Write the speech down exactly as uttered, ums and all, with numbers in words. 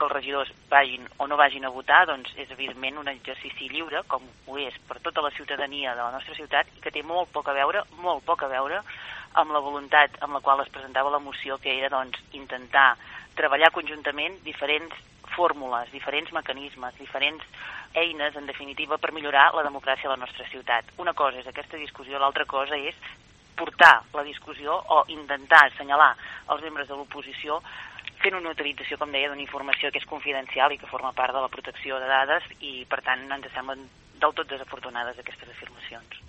que els regidors vagin o no vagin a votar, doncs és evidentment un exercici lliure, com ho és per tota la ciutadania de la nostra ciutat, i que té molt poc a veure, molt poc a veure amb la voluntat amb la qual es presentava la moció, que era doncs intentar treballar conjuntament diferents fórmules, diferents mecanismes, diferents eines, en definitiva, per millorar la democràcia a la nostra ciutat. Una cosa és aquesta discussió, l'altra cosa és portar la discussió o intentar assenyalar els membres de l'oposició fent una utilització, com deia, d'una informació que és confidencial i que forma part de la protecció de dades i, per tant, ens semblen del tot desafortunades aquestes afirmacions.